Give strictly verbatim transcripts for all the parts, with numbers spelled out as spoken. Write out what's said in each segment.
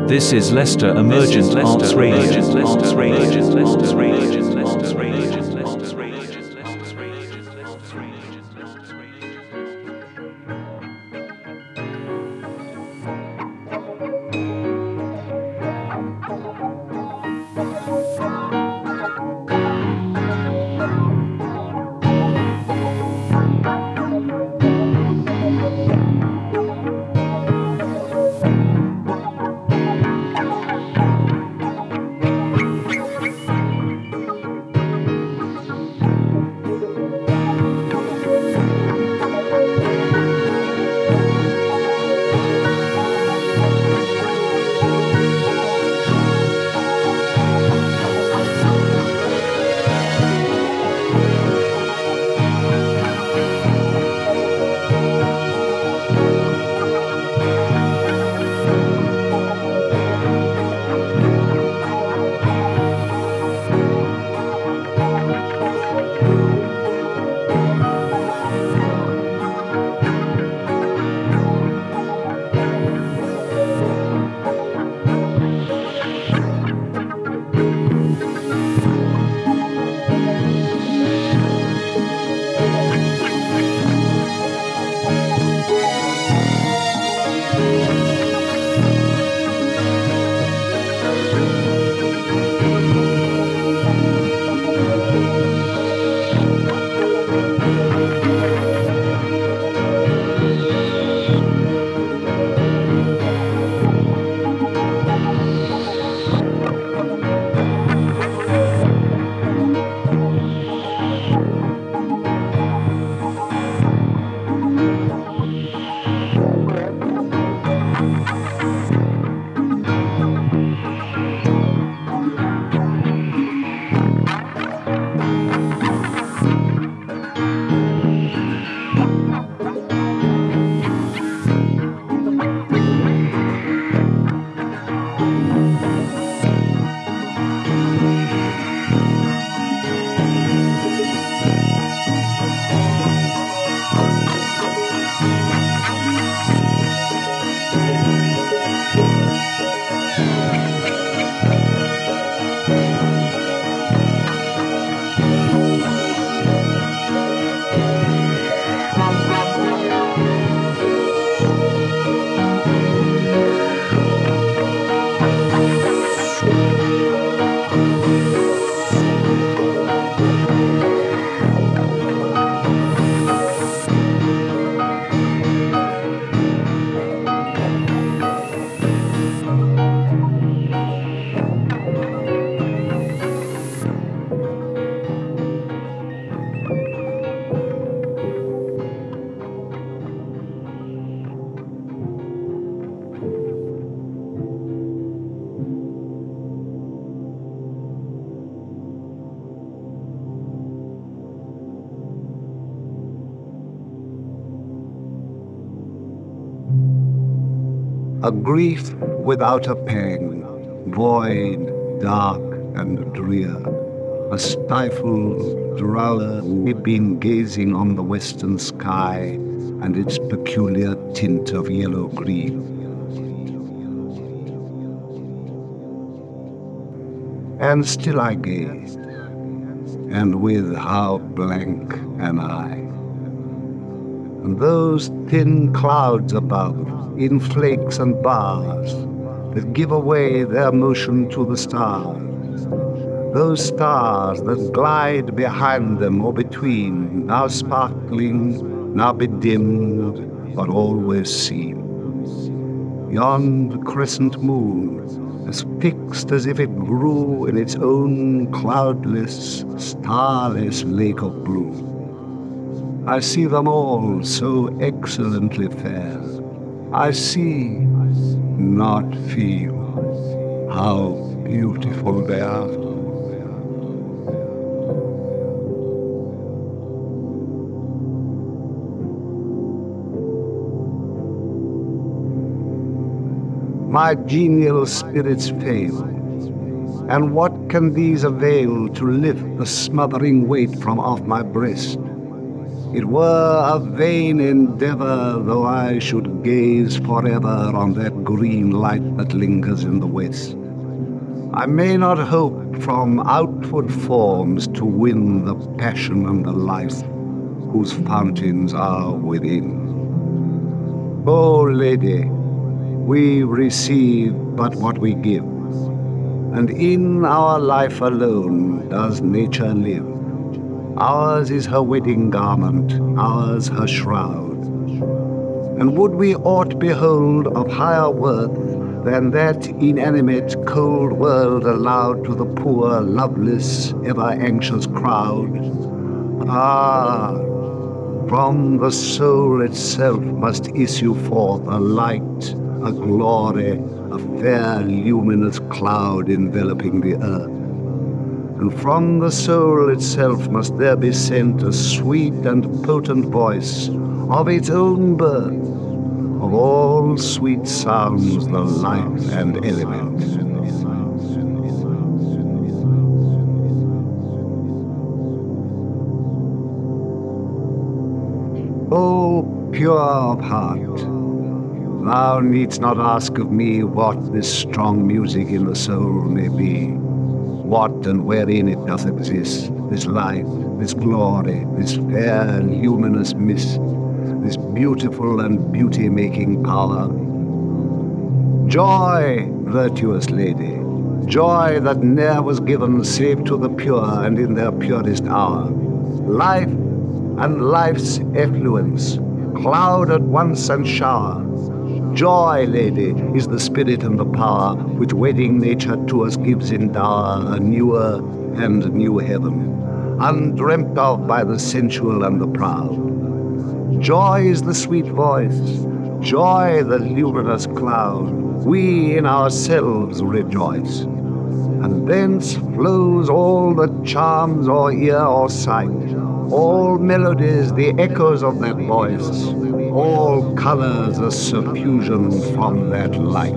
This is Leicester Emergent Arts Radio. A grief without a pang, void, dark, and drear. A stifled drowler weeping, gazing on the western sky and its peculiar tint of yellow-green. And still I gazed, and with how blank an eye. And those thin clouds above, in flakes and bars, that give away their motion to the stars. Those stars that glide behind them or between, now sparkling, now bedimmed, but always seen. Yond crescent moon, as fixed as if it grew in its own cloudless, starless lake of blue. I see them all so excellently fair. I see, not feel, how beautiful they are. My genial spirits fail, and what can these avail to lift the smothering weight from off my breast? It were a vain endeavor though I should gaze forever on that green light that lingers in the west. I may not hope from outward forms to win the passion and the life whose fountains are within. O Lady, we receive but what we give, and in our life alone does nature live. Ours is her wedding garment, ours her shroud. And would we aught behold of higher worth than that inanimate, cold world allowed to the poor, loveless, ever-anxious crowd? Ah, from the soul itself must issue forth a light, a glory, a fair, luminous cloud enveloping the earth. And from the soul itself must there be sent a sweet and potent voice of its own birth, of all sweet sounds the life and element. O pure of heart, thou needst not ask of me what this strong music in the soul may be, what and wherein it doth exist, this life, this glory, this fair luminous mist, this beautiful and beauty-making power. Joy, virtuous lady, joy that ne'er was given save to the pure and in their purest hour. Life and life's effluence, cloud at once and shower. Joy, lady, is the spirit and the power which wedding nature to us gives in dower, a newer and new heaven, undreamt of by the sensual and the proud. Joy is the sweet voice, joy the luminous cloud. We in ourselves rejoice, and thence flows all the charms or ear or sight, all melodies the echoes of that voice, all colors a suffusion from that light.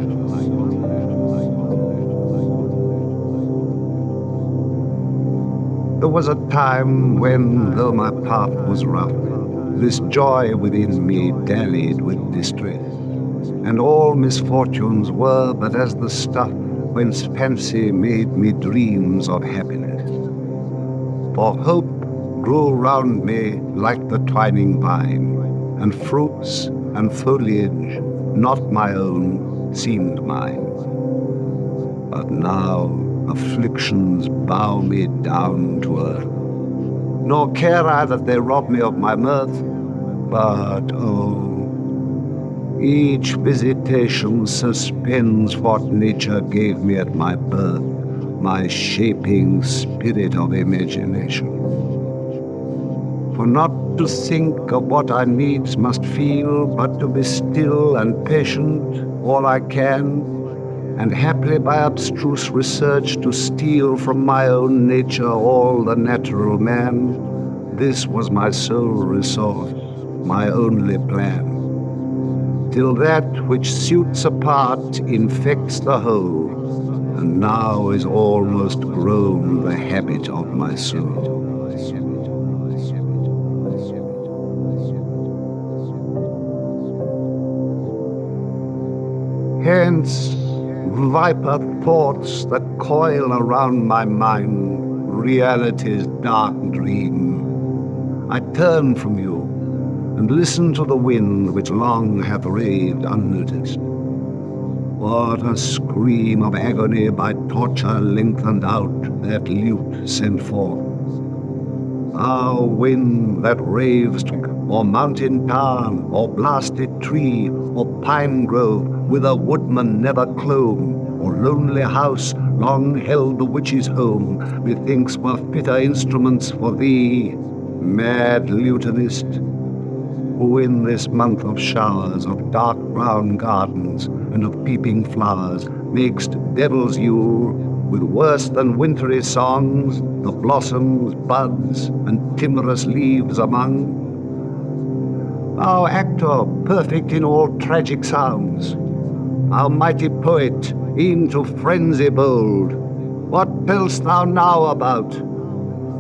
There was a time when, though my path was rough, this joy within me dallied with distress, and all misfortunes were but as the stuff whence fancy made me dreams of happiness. For hope grew round me like the twining vine, and fruits and foliage, not my own, seemed mine. But now afflictions bow me down to earth, nor care I that they rob me of my mirth, but oh, each visitation suspends what nature gave me at my birth, my shaping spirit of imagination. For not to think of what I needs must feel, but to be still and patient all I can, and haply by abstruse research to steal from my own nature all the natural man, this was my sole resource, my only plan, till that which suits a part infects the whole, and now is almost grown the habit of my soul. Hence, viper thoughts that coil around my mind, reality's dark dream. I turn from you and listen to the wind which long hath raved unnoticed. What a scream of agony by torture lengthened out that lute sent forth. Thou wind that ravest o'er mountain tarn, or blasted tree, or pine grove, whither woodman never clomb, or lonely house long held the witch's home, methinks were fitter instruments for thee, mad lutanist, who in this month of showers, of dark brown gardens, and of peeping flowers, makest devil's yule, with worse than wintry songs, the blossoms, buds, and timorous leaves among. Thou actor, perfect in all tragic sounds, thou mighty poet, into frenzy bold, what tell'st thou now about?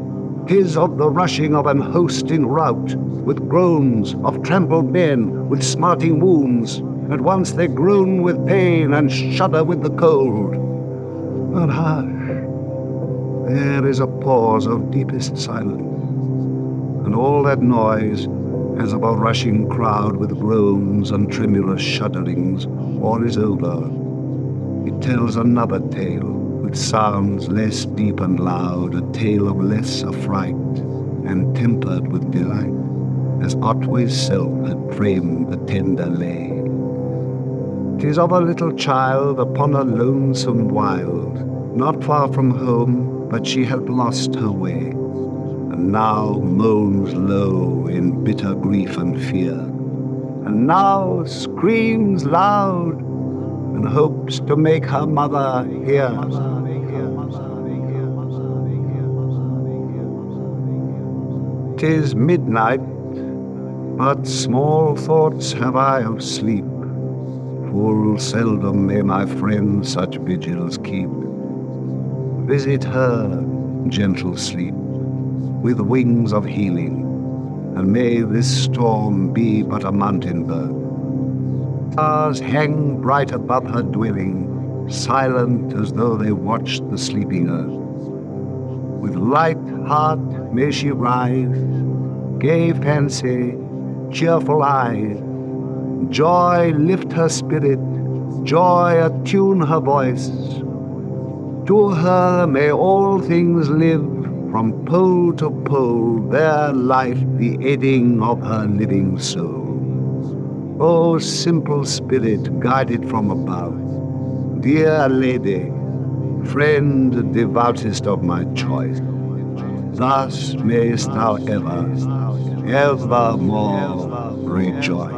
'Tis of the rushing of an host in rout, with groans of trampled men, with smarting wounds. At once they groan with pain and shudder with the cold. But hush, there is a pause of deepest silence, and all that noise, as of a rushing crowd with groans and tremulous shudderings, all is over. It tells another tale, with sounds less deep and loud, a tale of less affright, and tempered with delight, as Otway's self had framed the tender lay. 'Tis of a little child upon a lonesome wild, not far from home, but she had lost her way, and now moans low in bitter grief and fear, and now screams loud and hopes to make her mother hear. 'Tis midnight, but small thoughts have I of sleep. Full seldom may my friend such vigils keep. Visit her, gentle sleep, with wings of healing, and may this storm be but a mountain bird. Stars hang bright above her dwelling, silent as though they watched the sleeping earth. With light heart may she rise, gay fancy, cheerful eyes. Joy lift her spirit, joy attune her voice. To her may all things live, from pole to pole, their life the aiding of her living soul. O simple spirit guided from above, dear lady, friend devoutest of my choice, thus mayst thou ever, evermore rejoice.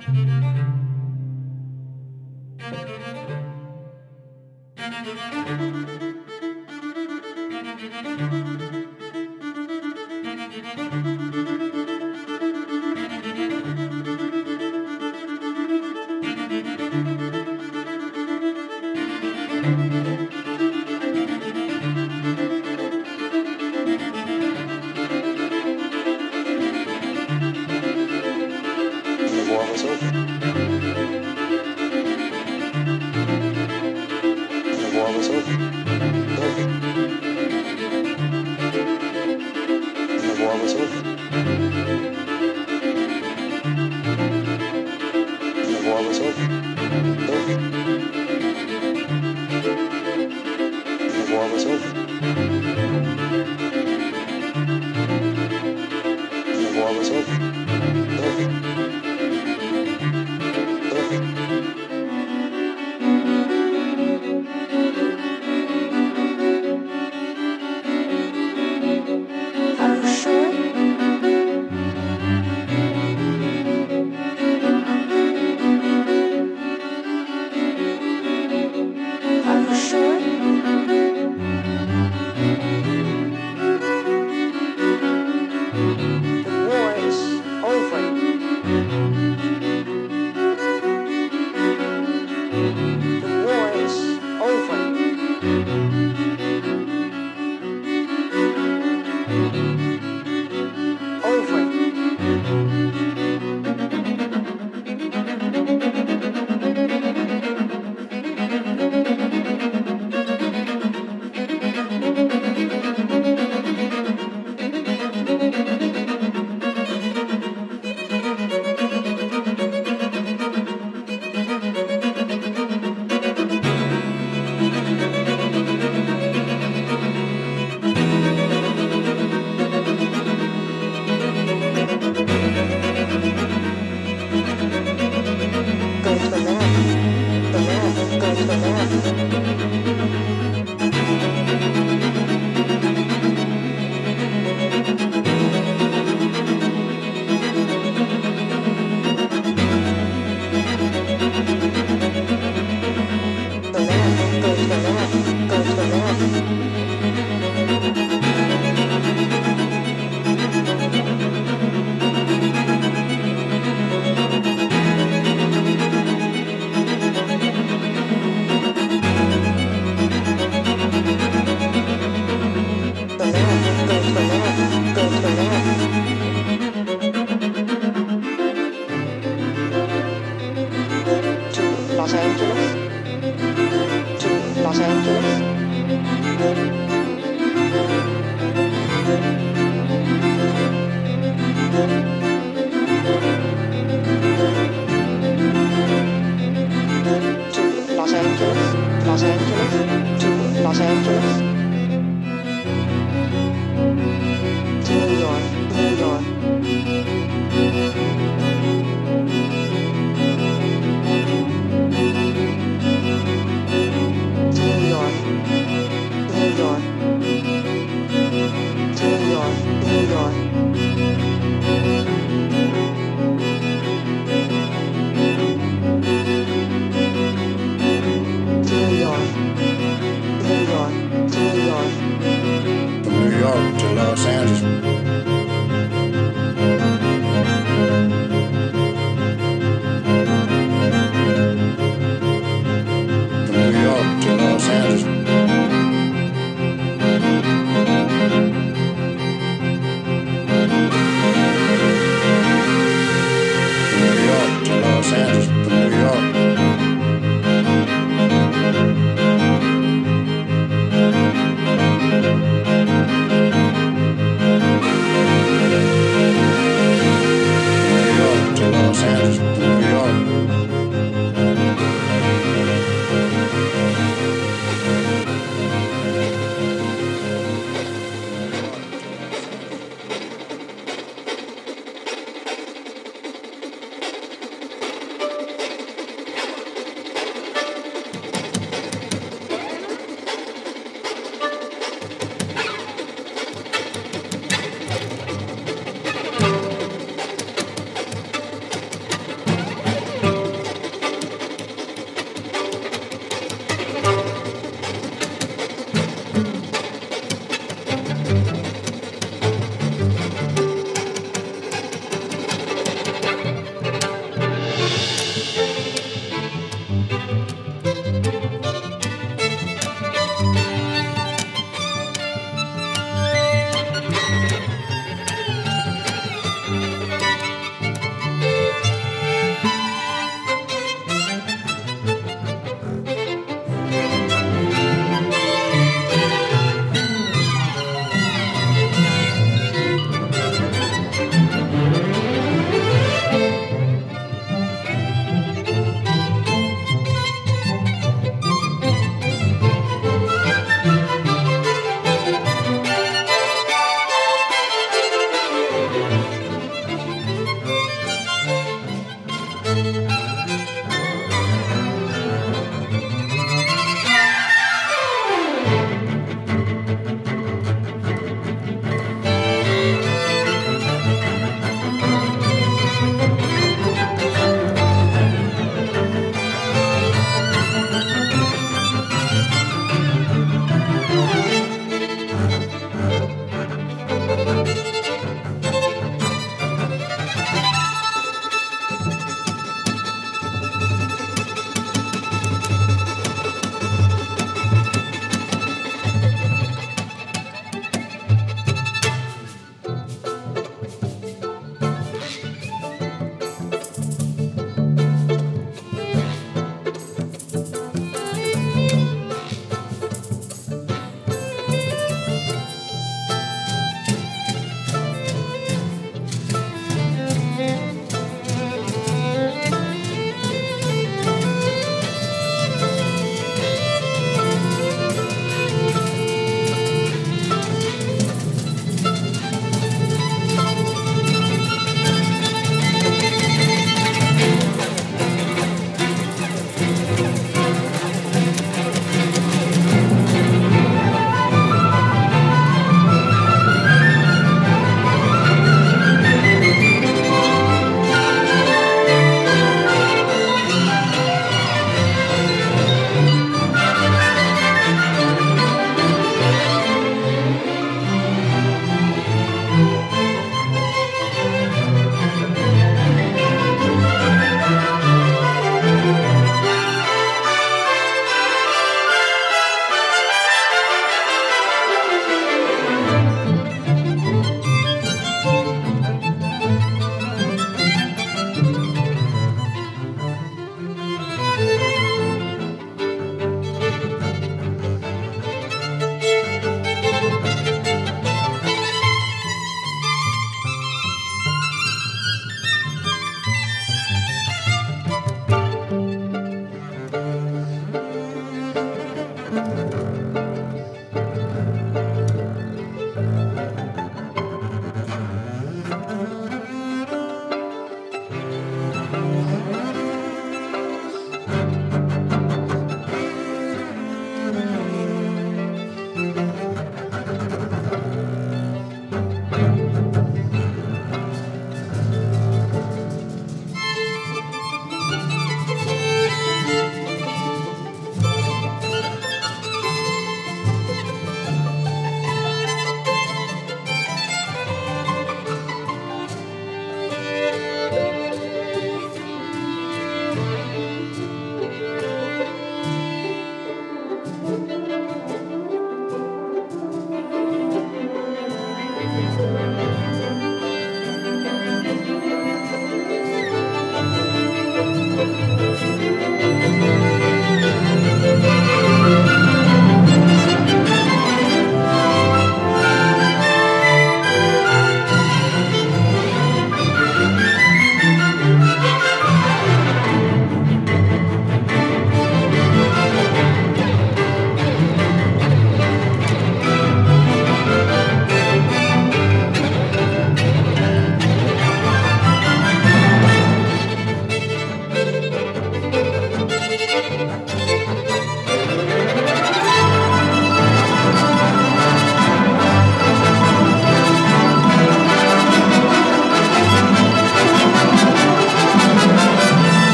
New York,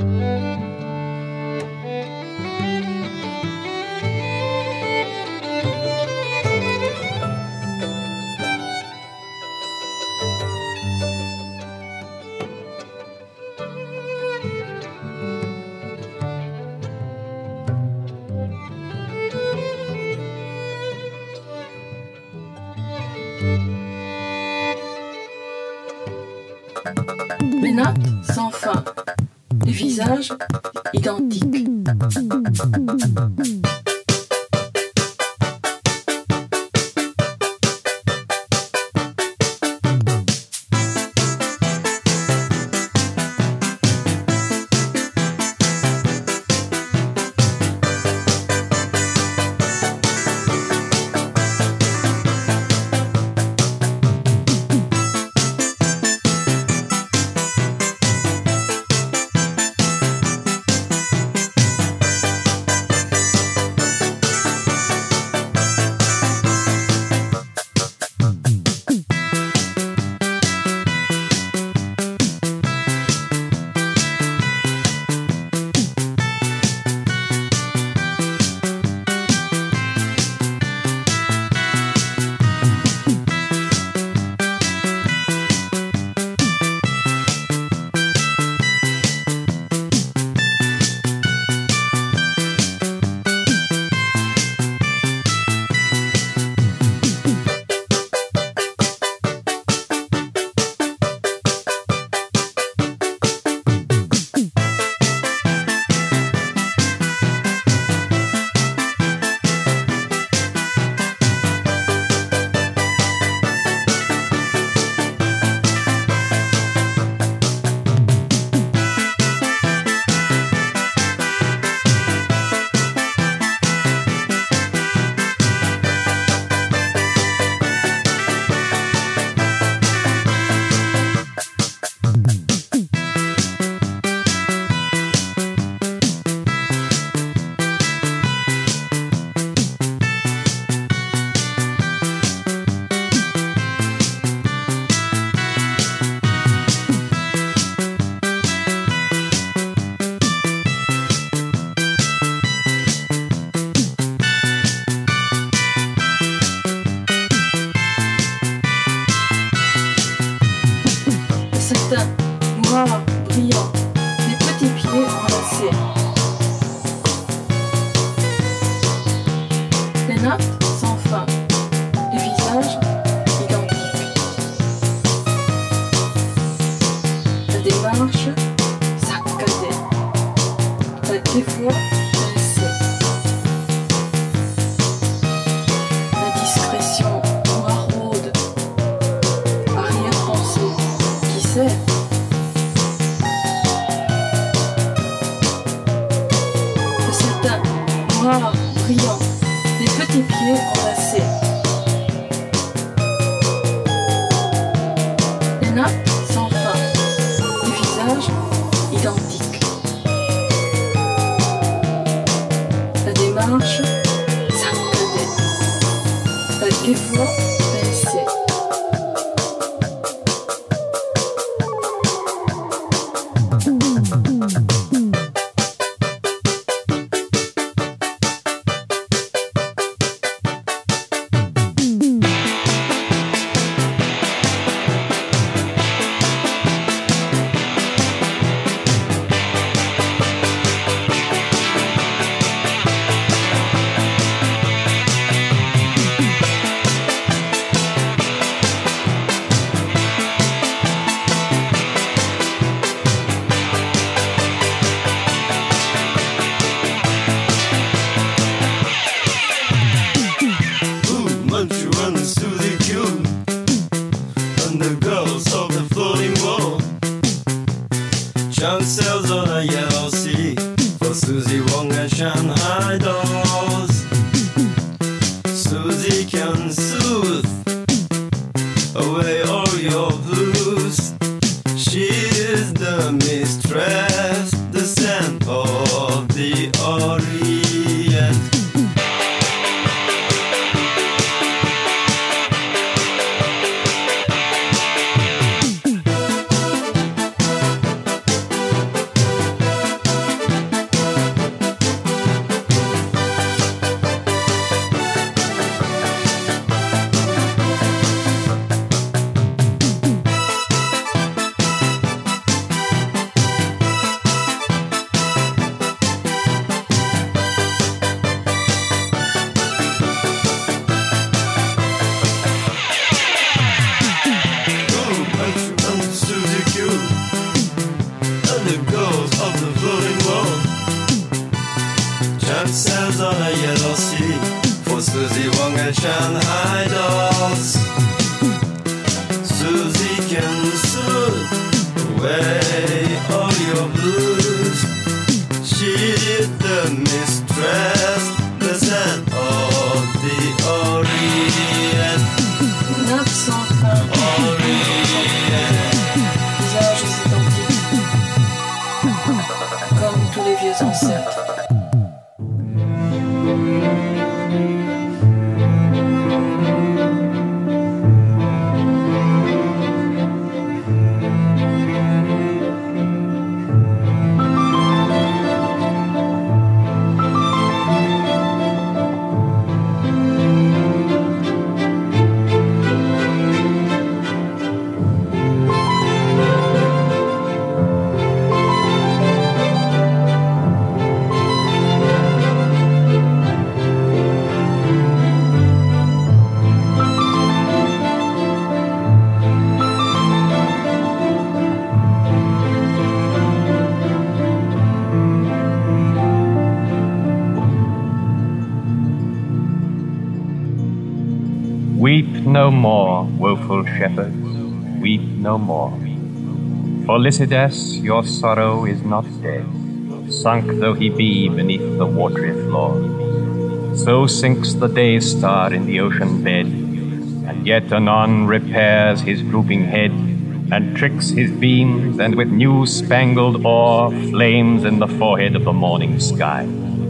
Les nappes sans fin, les visages identiques. Susie Wong and Shanghai Dolls. Susie can soothe away all your blues. She's the mistress, the scent of the Orient. Nappe sans fin. Orient. Visages identiques. Comme tous les vieux ancêtres. Weep no more, woeful shepherds, weep no more. For Lycidas, your sorrow is not dead, sunk though he be beneath the watery floor. So sinks the day star in the ocean bed, and yet anon repairs his drooping head, and tricks his beams, and with new spangled ore flames in the forehead of the morning sky.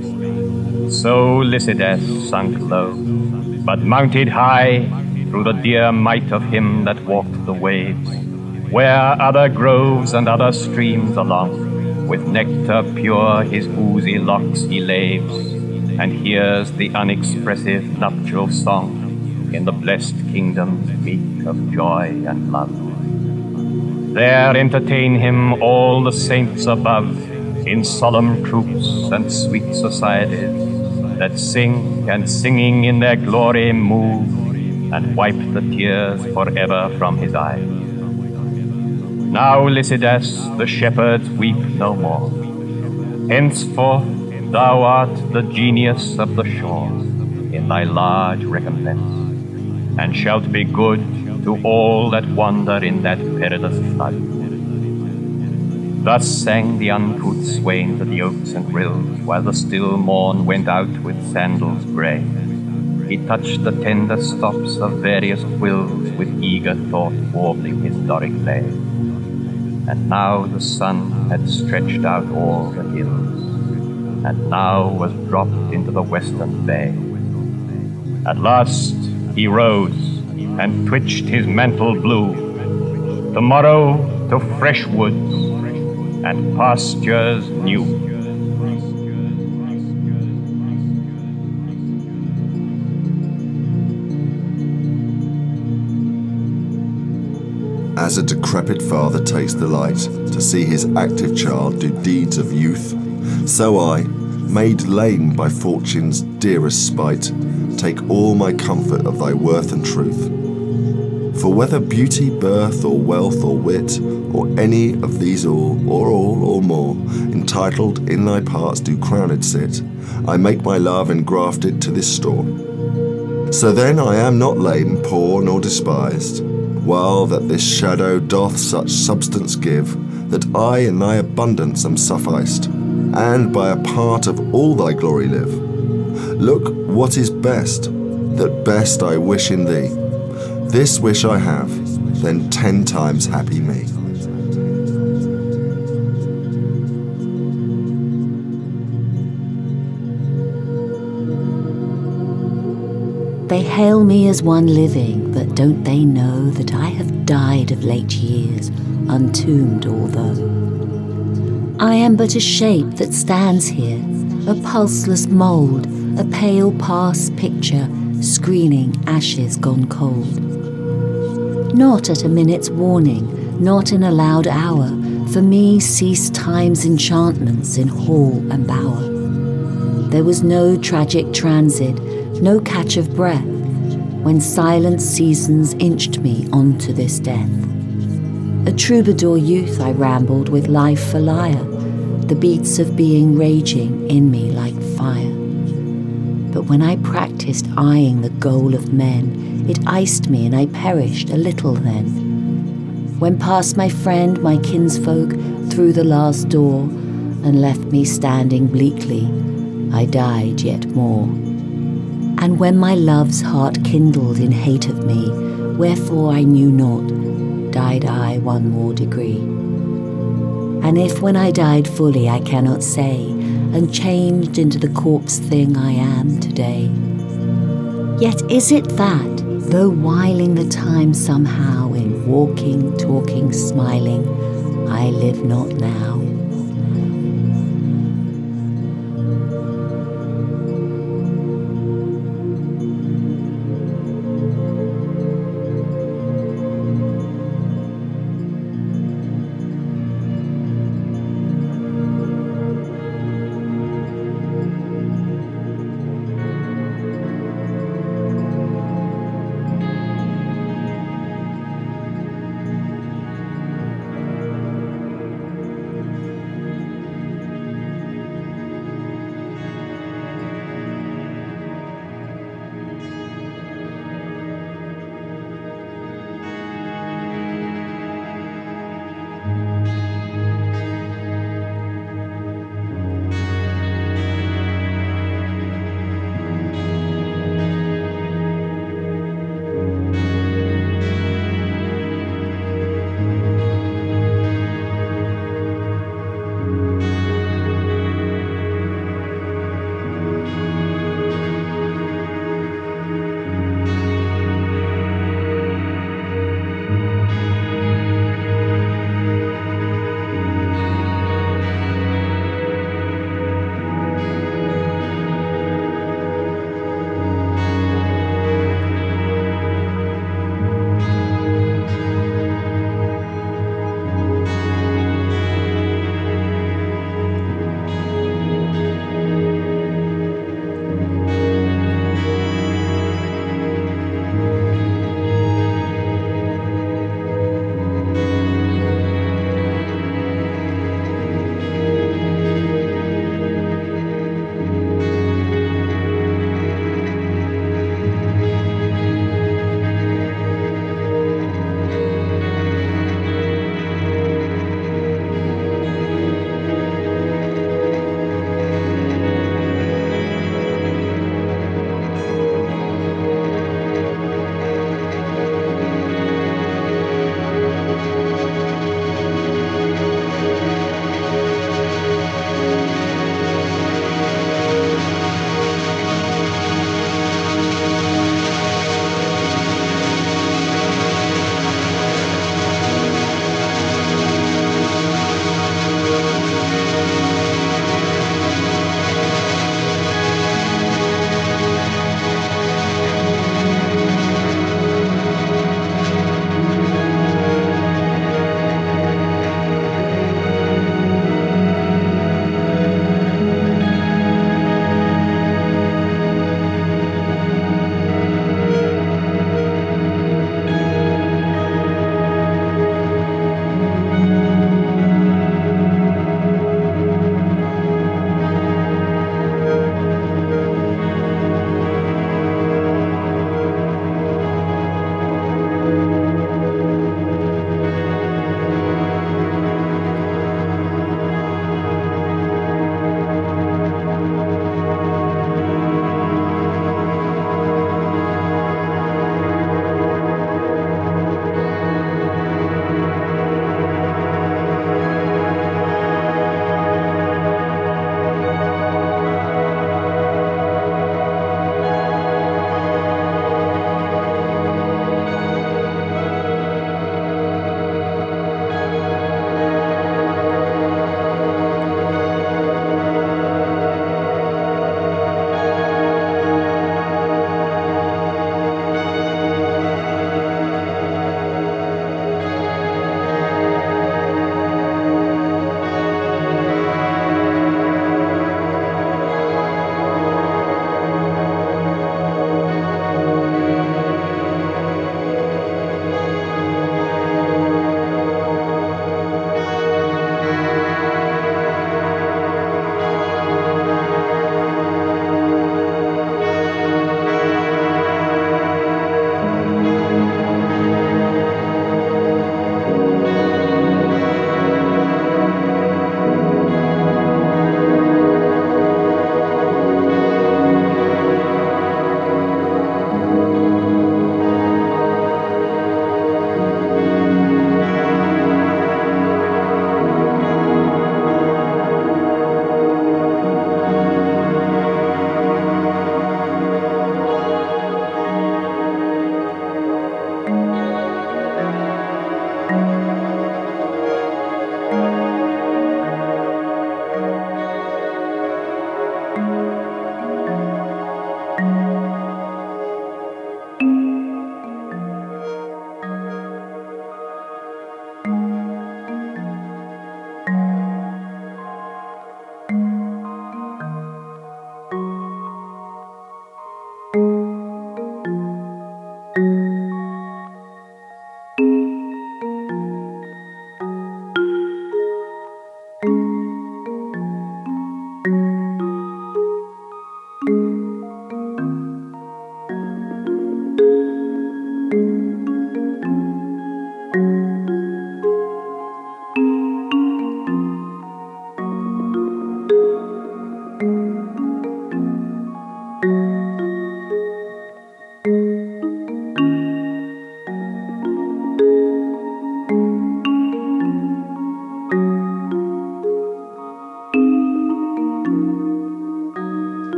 So Lycidas sunk low, but mounted high through the dear might of him that walked the waves, where other groves and other streams along, with nectar pure his oozy locks he laves, and hears the unexpressive nuptial song in the blessed kingdoms meek of joy and love. There entertain him all the saints above, in solemn troops and sweet societies, that sing and singing in their glory move, and wipe the tears forever from his eyes. Now, Lycidas, the shepherds weep no more. Henceforth thou art the genius of the shore, in thy large recompense, and shalt be good to all that wander in that perilous flood. Thus sang the uncouth swains of the oaks and rills, while the still morn went out with sandals grey. He touched the tender stops of various quills, with eager thought warbling his Doric lay. And now the sun had stretched out all the hills, and now was dropped into the western bay. At last he rose and twitched his mantle blue. Tomorrow to fresh woods and pastures new. As a decrepit father takes delight to see his active child do deeds of youth, so I, made lame by fortune's dearest spite, take all my comfort of thy worth and truth. For whether beauty, birth, or wealth, or wit, or any of these all, or all, or more, entitled in thy parts do crowned sit, I make my love engraft it to this store. So then I am not lame, poor, nor despised, while that this shadow doth such substance give, that I in thy abundance am sufficed, and by a part of all thy glory live. Look what is best, that best I wish in thee. This wish I have, then ten times happy me. They hail me as one living, but don't they know that I have died of late years, untombed although? I am but a shape that stands here, a pulseless mould, a pale past picture, screening ashes gone cold. Not at a minute's warning, not in a loud hour, for me ceased time's enchantments in hall and bower. There was no tragic transit, no catch of breath, when silent seasons inched me onto this death. A troubadour youth I rambled with life for lyre, the beats of being raging in me like fire. But when I practiced eyeing the goal of men, it iced me and I perished a little then. When past my friend, my kinsfolk, through the last door, and left me standing bleakly, I died yet more. And when my love's heart kindled in hate of me, wherefore I knew not, died I one more degree. And if when I died fully I cannot say, and changed into the corpse thing I am today, yet is it that, though whiling the time somehow in walking, talking, smiling, I live not now.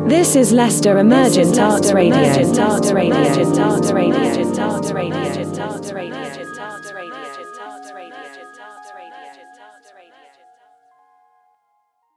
This is Leicester Emergent Arts Radio. Emergent Arts Radio. Emergent Arts Radio. Emergent Arts Radio.